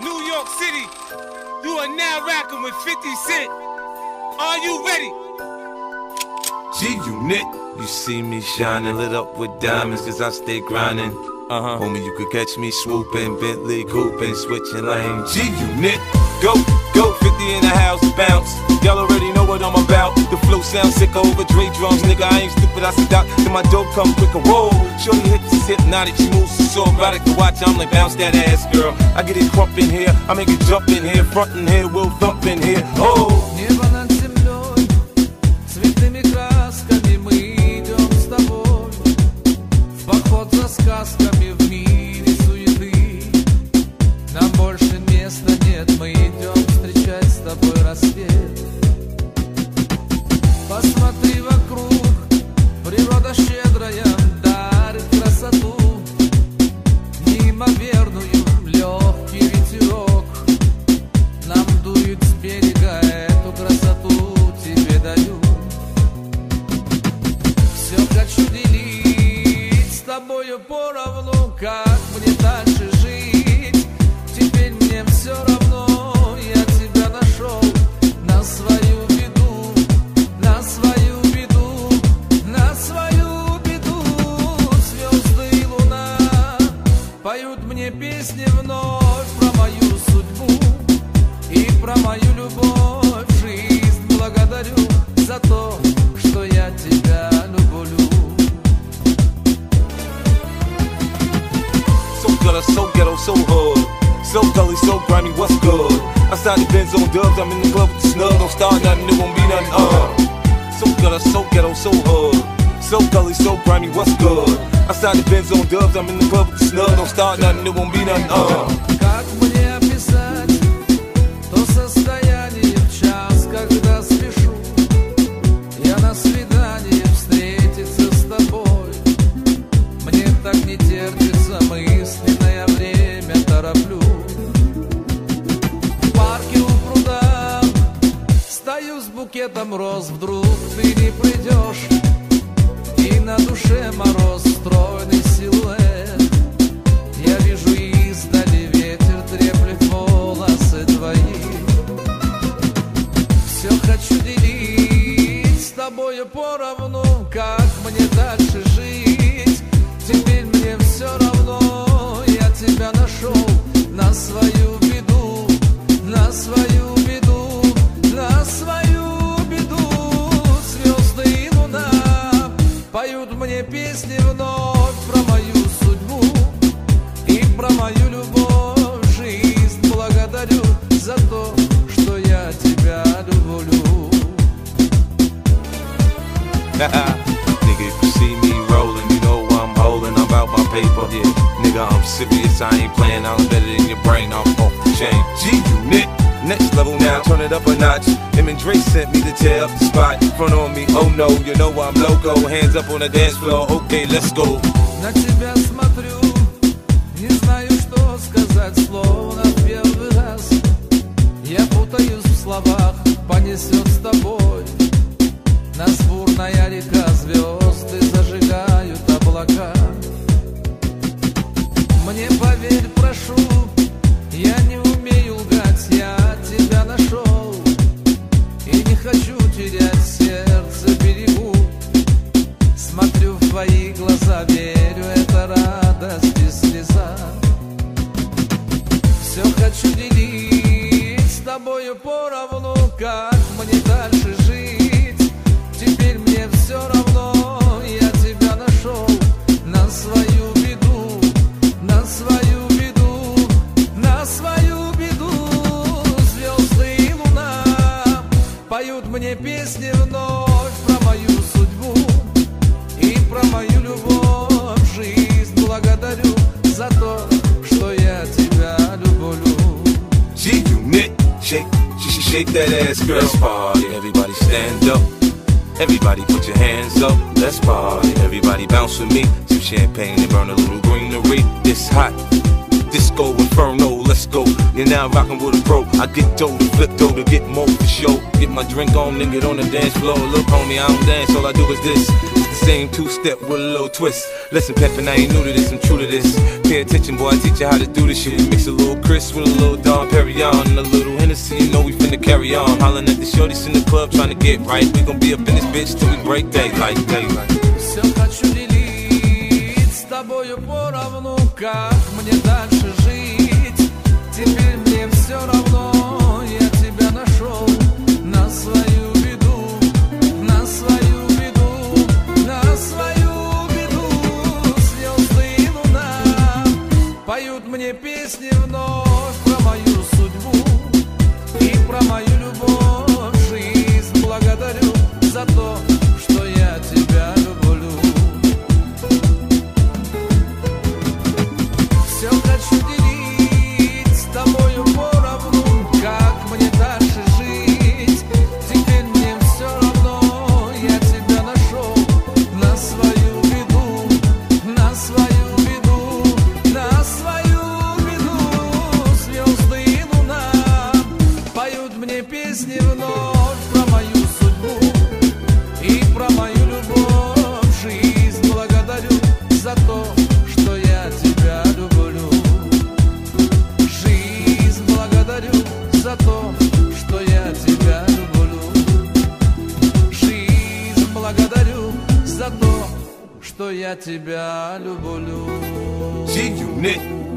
New York City. You are now rocking with 50 Cent. Are you ready? G-Unit. You see me shining, lit up with diamonds, cause I stay grinding. Homie, you could catch me swooping, Bentley cooping, switching lanes. G-Unit. Go, 50 in the house, bounce. Y'all already know what I'm about. The flow sounds sick over Dre drums, nigga. I ain't stupid, I sit out. Then my dope come quick and roll. Shorty hips is hypnotic, she moves so erotic to watch. I'm like, bounce that ass, girl. I get it crump in here, I make it jump in here, front in here, we'll thump in here. Oh. Небо над землей, цветными красками мы идем с тобой в поход за сказками в мире суеты. Нам больше места нет, мы идем встречать с тобой рассвет. Посмотри вокруг, природа щедрая дарит красоту, неимоверную, легкий ветерок нам дует с берега, эту красоту тебе даю. Все хочу делить с тобою поровну, как мне дальше жить. Теперь мне все равно, я тебя нашел на свою беду, на свою беду, на свою беду. Звезды и луна поют мне песни вновь про мою судьбу и про мою любовь. Жизнь благодарю за то, что я тебя люблю. So gutter, so ghetto, so hood. So gully, so grimy, what's good? Outside the Benz on dubs, I'm in the club with the snug. Don't start nothing, it won't be nothing, So gutter, so ghetto, so hood. So gully, so grimy, what's good? Outside the Benz on dubs, I'm in the club with the snug. Don't start nothing, it won't be nothing, Как мне описать то состояние в час, когда спешу я на свидание встретиться с тобой? Мне так не терпится, мысленное время тороплю. В парке у пруда стою с букетом роз, вдруг ты не придешь, и на душе мороз, стройный силуэт. Я вижу издали, ветер треплет волосы твои. Все хочу делить с тобою поровну, как мне дальше жить. Теперь мне все равно, я тебя нашел на свою беду, на свою беду, на свою беду. Звезды и луна поют мне песни вновь про мою судьбу и про мою любовь. Жизнь благодарю за то, что я тебя люблю. Nigga, if you see me rolling, you know I'm holding. I'm about my paper, yeah. Nigga, I'm serious, I ain't playing. I'm better than your brain, I'm off the chain. G-Unit, next level now, turn it up a notch. Him and Dre sent me to tear up the spot. Front on me, oh no, you know I'm loco. Hands up on the dance floor, okay, let's go. На тебя смотрю, не знаю, что сказать, словно в первый раз. Я путаюсь в словах, понесет с тобой. Нас бурная река, звезды зажигают облака. Мне поверь, прошу, я не умею лгать, я тебя нашел и не хочу терять, сердце берегу. Смотрю в твои глаза, верю, это радость и слеза. Все хочу делить с тобою поровну, как мне дальше жить. Теперь мне все равно, я тебя нашел на свою беду, на свою беду, на свою беду. Звезды и луна поют мне песни вновь про мою судьбу и про мою любовь. Жизнь благодарю за то, что я тебя люблю. G-Unit, shake that ass, girl. Let's party, everybody stand up. Everybody put your hands up, let's party. Everybody bounce with me, some champagne and burn a little greenery. It's hot, disco inferno, let's go. You're now rockin' with a pro. I get dough to flip dough to get more for show. Get my drink on and get on the dance floor. Look homie, I don't dance, all I do is this. It's the same two-step with a little twist. Listen, Peppin', I ain't new to this, I'm true to this. Pay attention, boy, I teach you how to do this shit. Mix a little Chris with a little Dom Perignon and a little Hennessy, you know we finna carry on. Hollin' at the shorties in the club, trying to get right. We gon' be up in this bitch till we break daylight, daylight. Все хочу делить с тобою поровну, как мне дальше жить. Теперь мне все равно, я тебя нашел на свою беду, на свою беду, на свою беду. Звезды и луна поют мне песни вновь про мою судьбу и про мою любовь. Жизнь благодарю за то, что я тебя люблю. Все хочу делить с тобою поровну, как мне дальше жить. Теперь мне все равно, я тебя нашел на свою беду, на свою беду, на свою беду. Звезды и луна поют мне песни вновь про мою судьбу и про мою любовь. Жизнь благодарю за то, что я тебя люблю. Жизнь благодарю за то, что я тебя люблю. Жизнь благодарю за то, что я тебя люблю. G-Unit.